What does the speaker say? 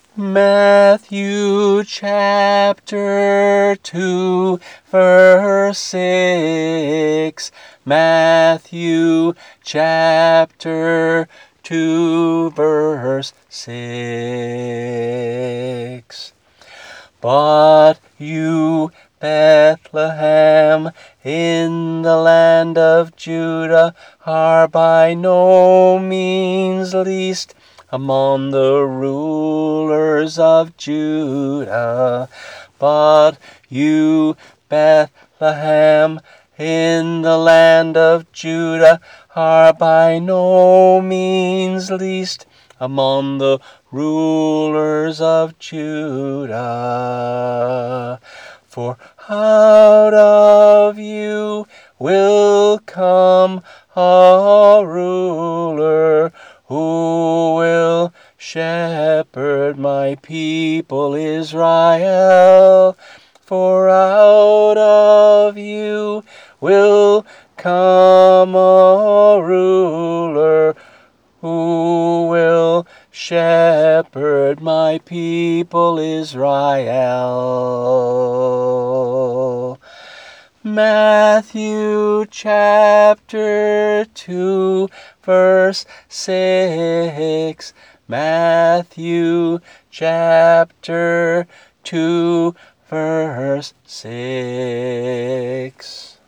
Matthew chapter 2 verse 6. Matthew chapter 2 verse 6. But you, Bethlehem, in the land of Judah, are by no means least among the rulers of Judah. But you, Bethlehem, in the land of Judah, are by no means least among the rulers of Judah. For out of you will come a ruler who will shepherd my people Israel. For out of you will come a ruler who will shepherd my people Israel. Matthew chapter 2 verse 6. Matthew chapter 2 verse 6.